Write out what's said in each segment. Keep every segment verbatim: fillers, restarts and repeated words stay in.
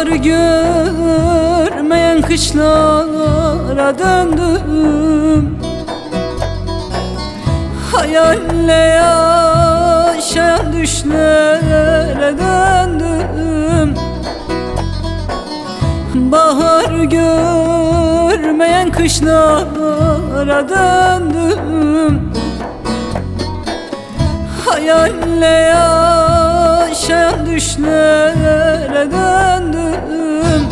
Bahar görmeyen kışlara döndüm. Hayalle yaşayan düşlere döndüm. Bahar görmeyen kışlara döndüm. Hayalle yaşayan düşlere döndüm.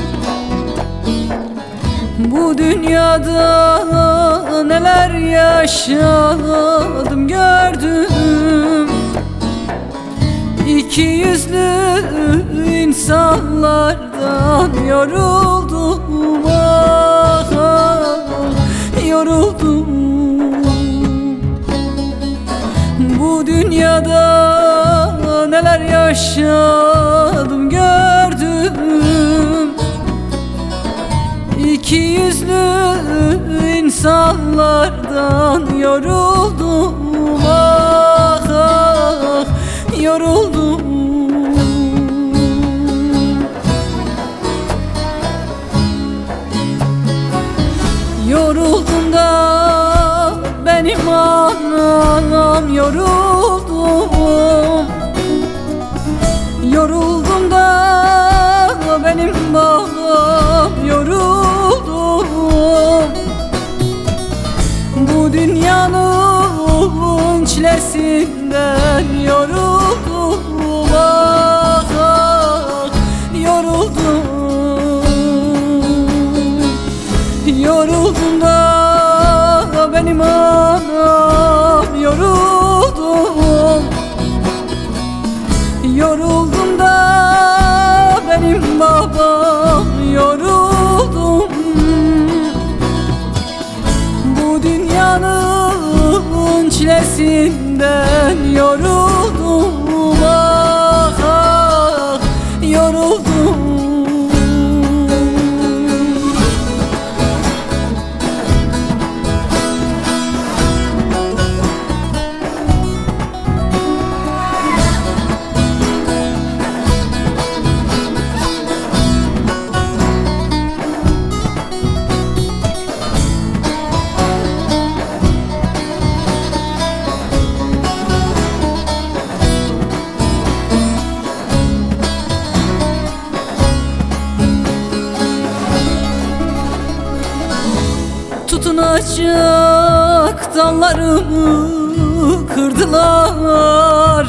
Bu dünyada neler yaşadım gördüm. İki yüzlü insanlardan yoruldum, ah, ah, yoruldum. Bu dünyada neler yaşadım gördüm. İki yüzlü insanlardan yoruldum, ah, ah, yoruldum. Yoruldum da benim anam, yoruldum. Yoruldum da benim babam, yoruldum. Bu dünyanın çilesinden yoruldum, ah, ah, yoruldum. Yoruldum da benim anam, yoruldum. Yoruldum da benim babam, yoruldum. Bu dünyanın çilesinden yoruldum, ah, ah, yoruldum. Tutunacak dallarımı kırdılar.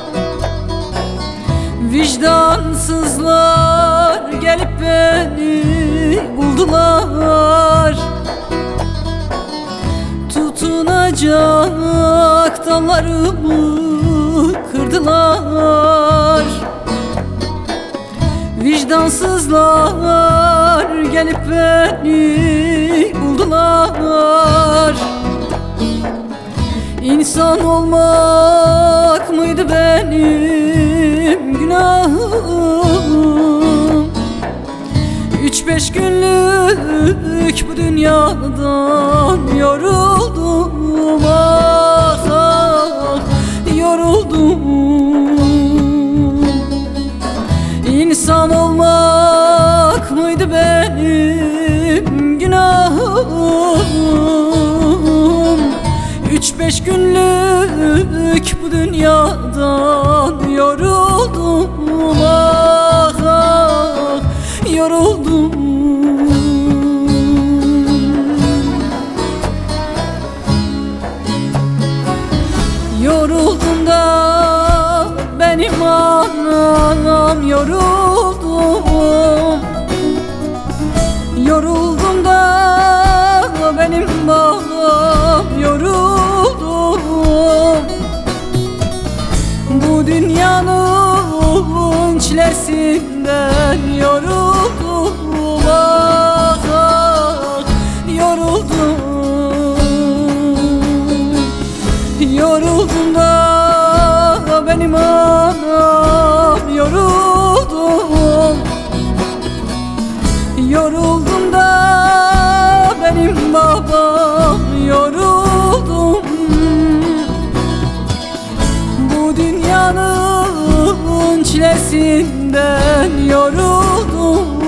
Vicdansızlar gelip beni buldular. Tutunacak dallarımı kırdılar. Vicdansızlar gelip beni buldular. İnsan olmak mıydı benim günahım? Üç beş günlük bu dünyadan yoruldum, ah, ah, yoruldum. İnsan olmak mıydı benim günahım? Üç beş günlük bu dünyadan yoruldum, ah, ah, yoruldum. Yoruldum da benim anam, yoruldum. Yoruldum da benim babam, yoruldum. Bu dünyanın çilesinden yoruldum, ah, ah, yoruldum. Yoruldum da benim anam, yoruldum. Yoruldum da benim babam, yoruldum. Bu dünyanın çilesinden yoruldum.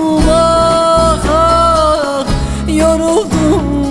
yoruldum